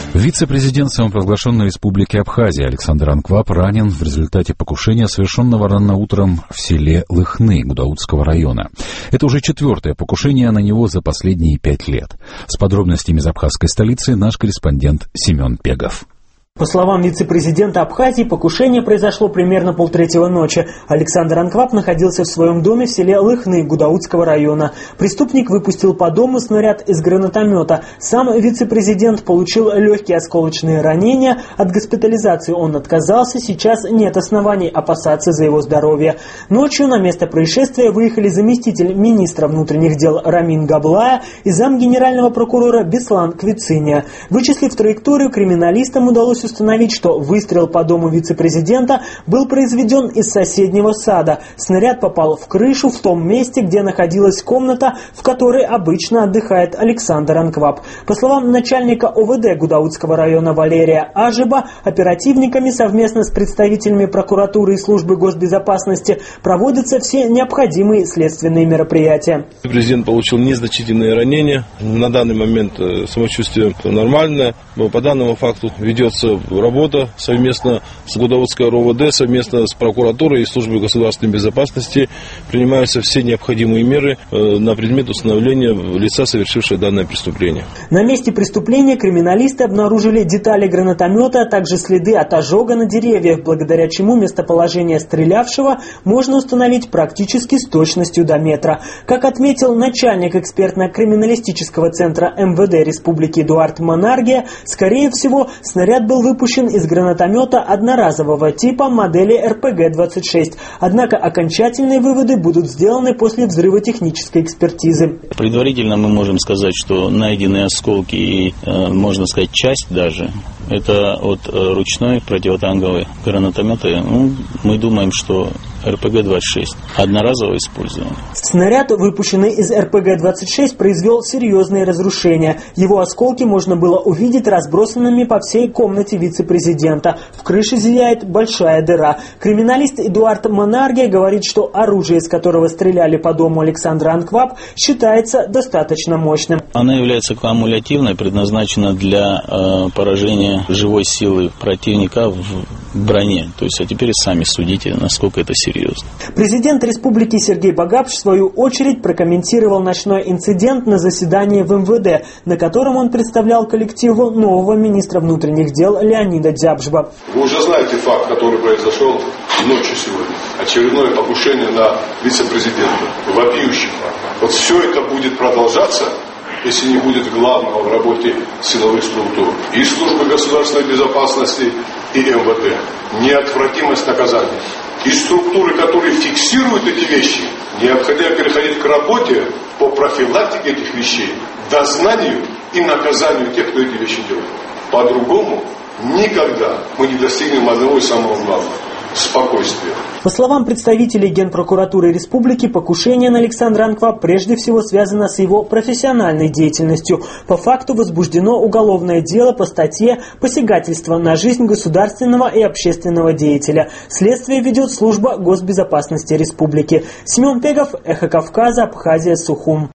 Вице-президент самопровозглашенной республики Абхазия Александр Анквап ранен в результате покушения, совершенного рано утром в селе Лыхны Гудаутского района. Это уже 4-е покушение на него за последние 5 лет. С подробностями из абхазской столицы наш корреспондент Семен Пегов. По словам вице-президента Абхазии, покушение произошло примерно 2:30 ночи. Александр Анквап находился в своем доме в селе Лыхны Гудаутского района. Преступник выпустил по дому снаряд из гранатомета. Сам вице-президент получил легкие осколочные ранения. От госпитализации он отказался. Сейчас нет оснований опасаться за его здоровье. Ночью на место происшествия выехали заместитель министра внутренних дел Рамин Габлая и зам генерального прокурора Беслан Квициния. Вычислив траекторию, криминалистам удалось установить, что выстрел по дому вице-президента был произведен из соседнего сада. Снаряд попал в крышу в том месте, где находилась комната, в которой обычно отдыхает Александр Анквап. По словам начальника ОВД Гудаутского района Валерия Ажиба, оперативниками совместно с представителями прокуратуры и службы госбезопасности проводятся все необходимые следственные мероприятия. Президент получил незначительные ранения. На данный момент самочувствие нормальное. По данному факту ведется работа совместно с Гудаутской РОВД, совместно с прокуратурой и службой государственной безопасности. Принимаются все необходимые меры на предмет установления лица, совершившего данное преступление. На месте преступления криминалисты обнаружили детали гранатомета, а также следы от ожога на деревьях, благодаря чему местоположение стрелявшего можно установить практически с точностью до метра. Как отметил начальник экспертно-криминалистического центра МВД Республики Эдуард Монаргия, скорее всего, снаряд был выпущен из гранатомета одноразового типа модели РПГ-26. Однако окончательные выводы будут сделаны после взрывотехнической экспертизы. Предварительно мы можем сказать, что найденные осколки и, можно сказать, часть даже, это от ручной противотанковой гранатомета. Мы думаем, что РПГ-26. Одноразовое использование. Снаряд, выпущенный из РПГ-26, произвел серьезные разрушения. Его осколки можно было увидеть разбросанными по всей комнате вице-президента. В крыше зияет большая дыра. Криминалист Эдуард Монаргия говорит, что оружие, из которого стреляли по дому Александра Анквап, считается достаточно мощным. Она является кумулятивной, предназначена для поражения живой силы противника в броне. То есть, а теперь сами судите, насколько это серьезно. Президент республики Сергей Багапш, в свою очередь, прокомментировал ночной инцидент на заседании в МВД, на котором он представлял коллективу нового министра внутренних дел Леонида Дзябжба. Вы уже знаете факт, который произошел ночью сегодня. Очередное покушение на вице-президента. Вопиющий факт. Вот все это будет продолжаться, если не будет главного в работе силовых структур и службы государственной безопасности, и МВД. Неотвратимость наказания. И структуры, которые фиксируют эти вещи, необходимо переходить к работе по профилактике этих вещей, дознанию и наказанию тех, кто эти вещи делает. По-другому никогда мы не достигнем одного и самого главного – спокойствия. По словам представителей Генпрокуратуры Республики, покушение на Александра Анквап прежде всего связано с его профессиональной деятельностью. По факту возбуждено уголовное дело по статье «Посягательство на жизнь государственного и общественного деятеля». Следствие ведет служба госбезопасности Республики. Семен Пегов, Эхо Кавказа, Абхазия, Сухум.